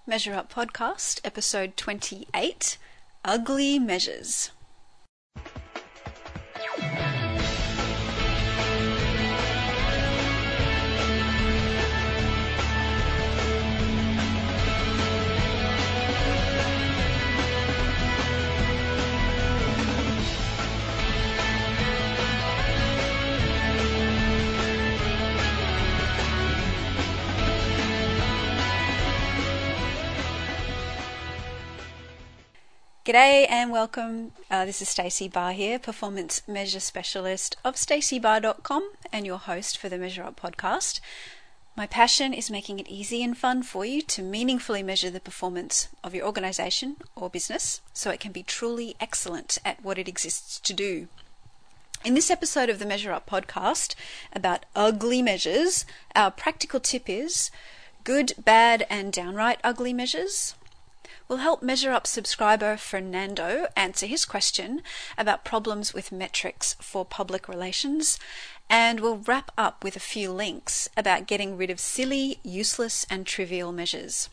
Measure Up Podcast, episode 28, Ugly Measures. G'day and welcome. This is Stacey Barr here, Performance Measure Specialist of staceybarr.com and your host for the Measure Up podcast. My passion is making it easy and fun for you to meaningfully measure the performance of your organisation or business so it can be truly excellent at what it exists to do. In this episode of the Measure Up podcast about ugly measures, our practical tip is good, bad and downright ugly measures. We'll help Measure Up subscriber Fernando answer his question about problems with metrics for public relations, and we'll wrap up with a few links about getting rid of silly, useless and trivial measures.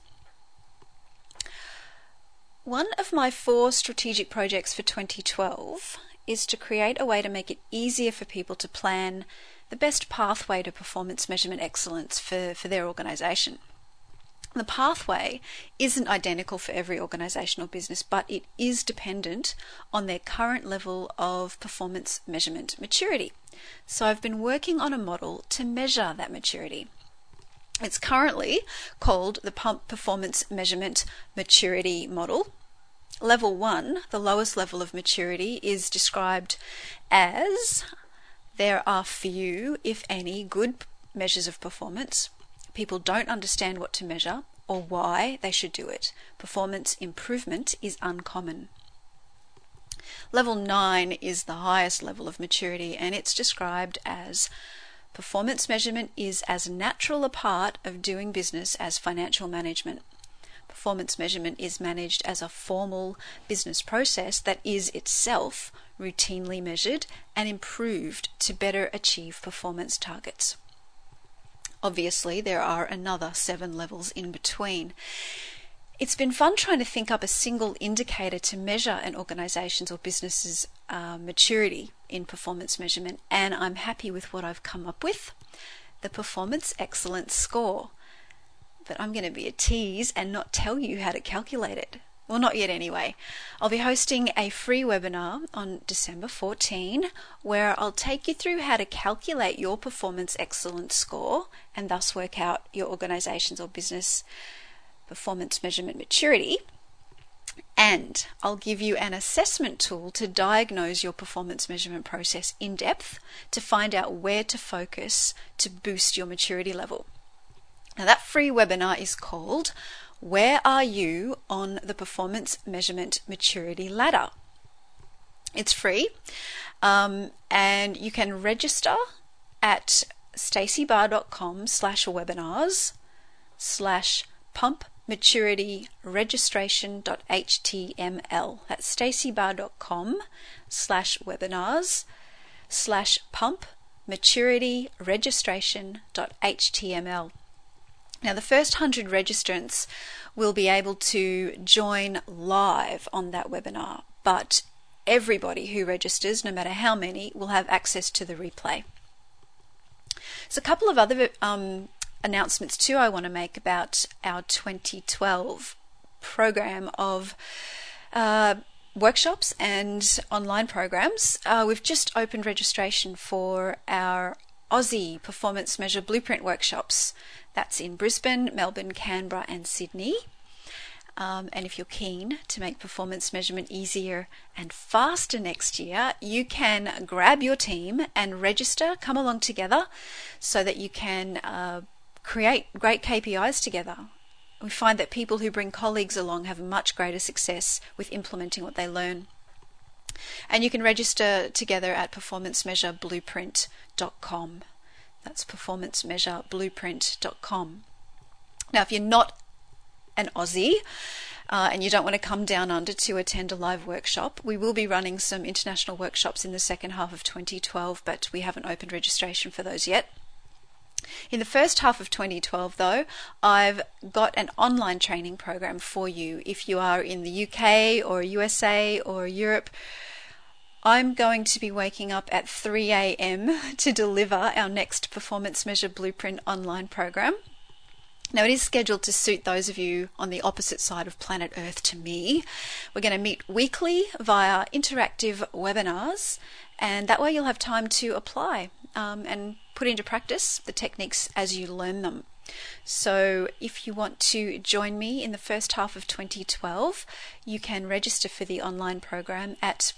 One of my 4 strategic projects for 2012 is to create a way to make it easier for people to plan the best pathway to performance measurement excellence for their organisation. The pathway isn't identical for every organisation or business, but it is dependent on their current level of performance measurement maturity. So I've been working on a model to measure that maturity. It's currently called the Pump Performance Measurement Maturity Model. Level 1, the lowest level of maturity, is described as there are few, if any, good measures of performance. People don't understand what to measure or why they should do it. Performance improvement is uncommon. Level 9 is the highest level of maturity, and it's described as performance measurement is as natural a part of doing business as financial management. Performance measurement is managed as a formal business process that is itself routinely measured and improved to better achieve performance targets. Obviously, there are another 7 levels in between. It's been fun trying to think up a single indicator to measure an organisation's or business's maturity in performance measurement, and I'm happy with what I've come up with, the Performance Excellence Score. But I'm going to be a tease and not tell you how to calculate it. Well, not yet anyway. I'll be hosting a free webinar on December 14 where I'll take you through how to calculate your performance excellence score and thus work out your organisation's or business performance measurement maturity. And I'll give you an assessment tool to diagnose your performance measurement process in depth to find out where to focus to boost your maturity level. Now, that free webinar is called Where Are You on the Performance Measurement Maturity Ladder? It's free, and you can register at staceybarr.com/webinars/pumpmaturityregistration.html. That's staceybarr.com/pumpmaturityregistration.html. Now, the first 100 registrants will be able to join live on that webinar, but everybody who registers, no matter how many, will have access to the replay. So a couple of other announcements too I want to make about our 2012 program of workshops and online programs. We've just opened registration for our Aussie Performance Measure Blueprint workshops. That's in Brisbane, Melbourne, Canberra and Sydney. And if you're keen to make performance measurement easier and faster next year, you can grab your team and register, come along together so that you can create great KPIs together. We find that people who bring colleagues along have much greater success with implementing what they learn. And you can register together at performancemeasureblueprint.com. That's performancemeasureblueprint.com. Now, if you're not an Aussie and you don't want to come down under to attend a live workshop, we will be running some international workshops in the second half of 2012, but we haven't opened registration for those yet. In the first half of 2012, though, I've got an online training program for you. If you are in the UK or USA or Europe, I'm going to be waking up at 3 a.m. to deliver our next Performance Measure Blueprint online program. Now, it is scheduled to suit those of you on the opposite side of planet Earth to me. We're going to meet weekly via interactive webinars, and that way you'll have time to apply and put into practice the techniques as you learn them. So if you want to join me in the first half of 2012, you can register for the online program at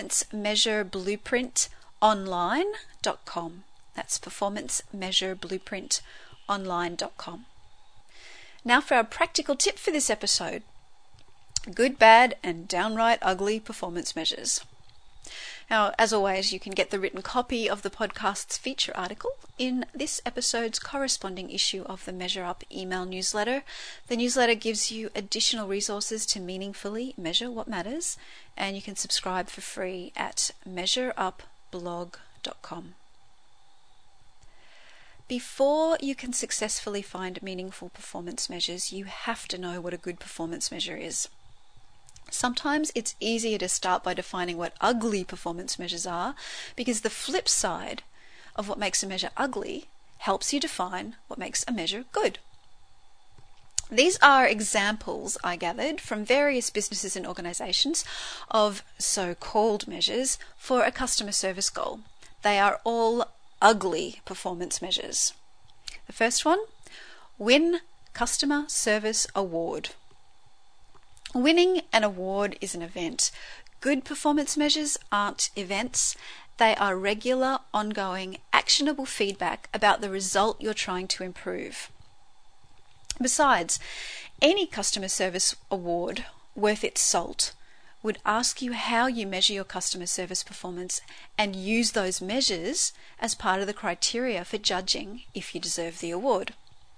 performancemeasureblueprintonline.com. That's performancemeasureblueprintonline.com. Now for our practical tip for this episode: good, bad, and downright ugly performance measures. Now, as always, you can get the written copy of the podcast's feature article in this episode's corresponding issue of the Measure Up email newsletter. The newsletter gives you additional resources to meaningfully measure what matters, and you can subscribe for free at measureupblog.com. Before you can successfully find meaningful performance measures, you have to know what a good performance measure is. Sometimes it's easier to start by defining what ugly performance measures are, because the flip side of what makes a measure ugly helps you define what makes a measure good. These are examples I gathered from various businesses and organisations of so-called measures for a customer service goal. They are all ugly performance measures. The first one: win customer service award. Winning an award is an event. Good performance measures aren't events. They are regular, ongoing, actionable feedback about the result you're trying to improve. Besides, any customer service award worth its salt would ask you how you measure your customer service performance and use those measures as part of the criteria for judging if you deserve the award.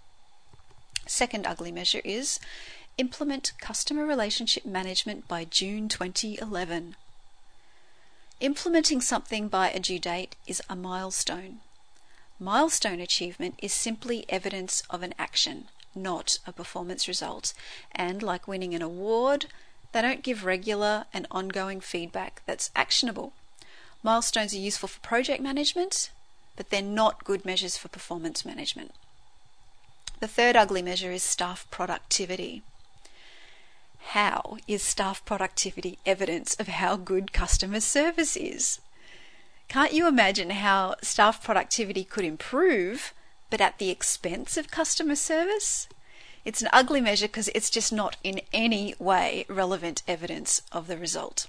Second ugly measure is implement customer relationship management by June 2011. Implementing something by a due date is a milestone. Milestone achievement is simply evidence of an action, not a performance result. And like winning an award, they don't give regular and ongoing feedback that's actionable. Milestones are useful for project management, but they're not good measures for performance management. The third ugly measure is staff productivity. How is staff productivity evidence of how good customer service is? Can't you imagine how staff productivity could improve, but at the expense of customer service? It's an ugly measure because it's just not in any way relevant evidence of the result.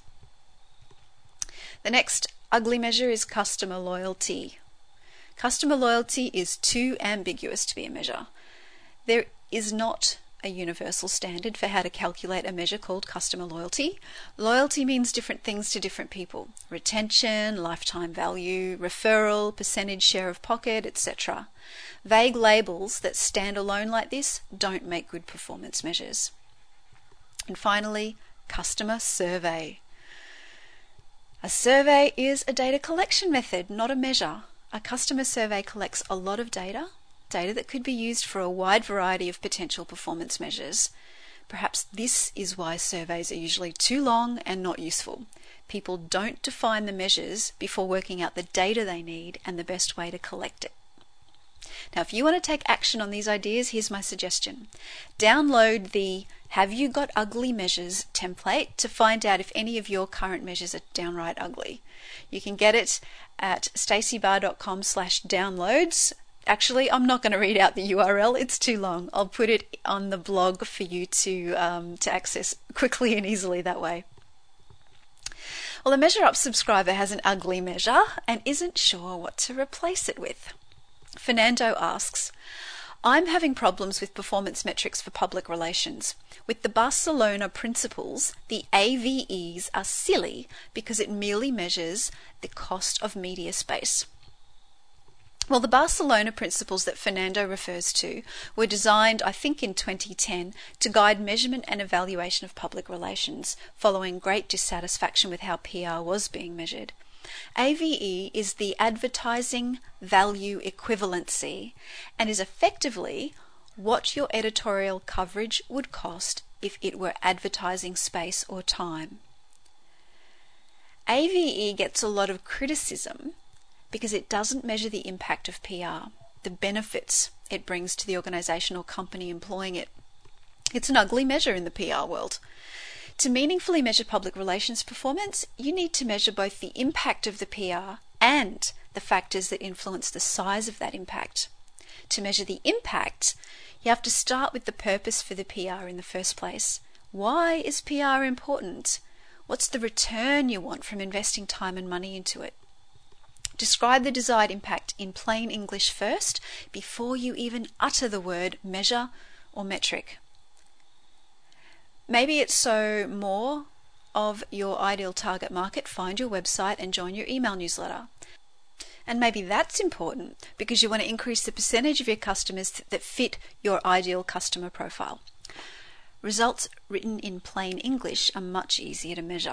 The next ugly measure is customer loyalty. Customer loyalty is too ambiguous to be a measure. There is not a universal standard for how to calculate a measure called customer loyalty. Loyalty means different things to different people: retention, lifetime value, referral, percentage share of pocket, etc. Vague labels that stand alone like this don't make good performance measures. And finally, customer survey. A survey is a data collection method, not a measure. A customer survey collects a lot of data that could be used for a wide variety of potential performance measures. Perhaps this is why surveys are usually too long and not useful. People don't define the measures before working out the data they need and the best way to collect it. Now, if you want to take action on these ideas, here's my suggestion. Download the Have You Got Ugly Measures template to find out if any of your current measures are downright ugly. You can get it at staceybarr.com/downloads. Actually, I'm not going to read out the URL. It's too long. I'll put it on the blog for you to access quickly and easily that way. Well, a Measure Up subscriber has an ugly measure and isn't sure what to replace it with. Fernando asks, I'm having problems with performance metrics for public relations. With the Barcelona principles, the AVEs are silly because it merely measures the cost of media space. Well, the Barcelona principles that Fernando refers to were designed, I think, in 2010 to guide measurement and evaluation of public relations, following great dissatisfaction with how PR was being measured. AVE is the advertising value equivalency and is effectively what your editorial coverage would cost if it were advertising space or time. AVE gets a lot of criticism because it doesn't measure the impact of PR, the benefits it brings to the organisation or company employing it. It's an ugly measure in the PR world. To meaningfully measure public relations performance, you need to measure both the impact of the PR and the factors that influence the size of that impact. To measure the impact, you have to start with the purpose for the PR in the first place. Why is PR important? What's the return you want from investing time and money into it? Describe the desired impact in plain English first before you even utter the word measure or metric. Maybe it's so more of your ideal target market find your website and join your email newsletter. And maybe that's important because you want to increase the percentage of your customers that fit your ideal customer profile. Results written in plain English are much easier to measure.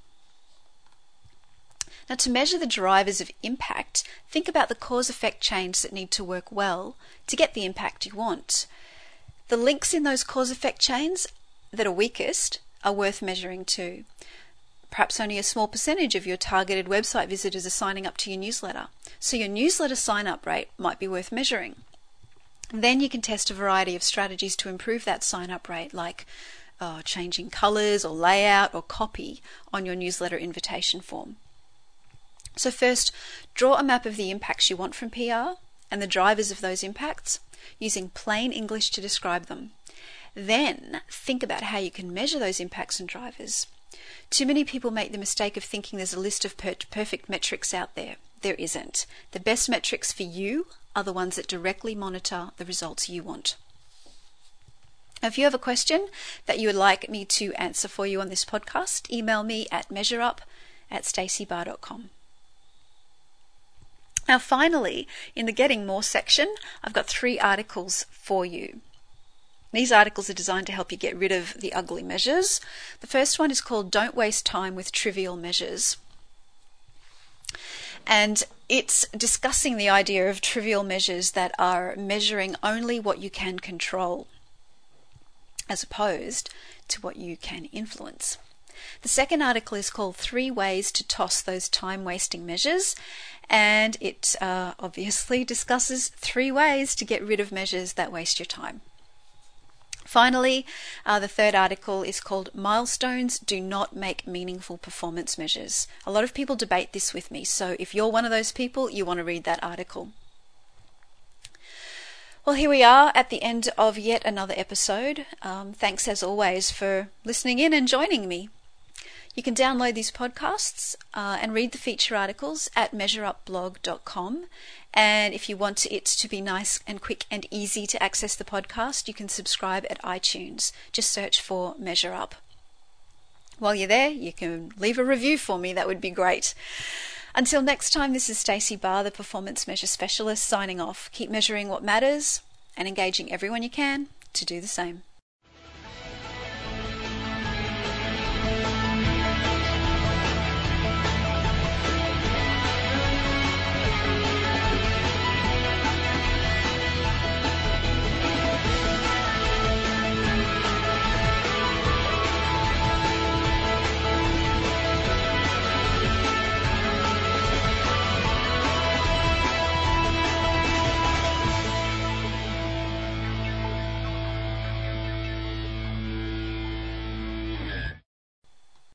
Now, to measure the drivers of impact, think about the cause-effect chains that need to work well to get the impact you want. The links in those cause-effect chains that are weakest are worth measuring too. Perhaps only a small percentage of your targeted website visitors are signing up to your newsletter, so your newsletter sign-up rate might be worth measuring. Then you can test a variety of strategies to improve that sign-up rate, like changing colours or layout or copy on your newsletter invitation form. So first, draw a map of the impacts you want from PR and the drivers of those impacts, using plain English to describe them. Then think about how you can measure those impacts and drivers. Too many people make the mistake of thinking there's a list of perfect metrics out there. There isn't. The best metrics for you are the ones that directly monitor the results you want. Now, if you have a question that you would like me to answer for you on this podcast, email me at measurup@staceybarr.com. Now, finally, in the Getting More section, I've got 3 articles for you. These articles are designed to help you get rid of the ugly measures. The first one is called Don't Waste Time with Trivial Measures. And it's discussing the idea of trivial measures that are measuring only what you can control, as opposed to what you can influence. The second article is called 3 Ways to Toss Those Time-Wasting Measures, and it obviously discusses 3 ways to get rid of measures that waste your time. Finally, the third article is called Milestones Do Not Make Meaningful Performance Measures. A lot of people debate this with me, so if you're one of those people, you want to read that article. Well, here we are at the end of yet another episode. Thanks as always for listening in and joining me. You can download these podcasts and read the feature articles at measureupblog.com. And if you want it to be nice and quick and easy to access the podcast, you can subscribe at iTunes. Just search for Measure Up. While you're there, you can leave a review for me. That would be great. Until next time, this is Stacey Barr, the Performance Measure Specialist, signing off. Keep measuring what matters and engaging everyone you can to do the same.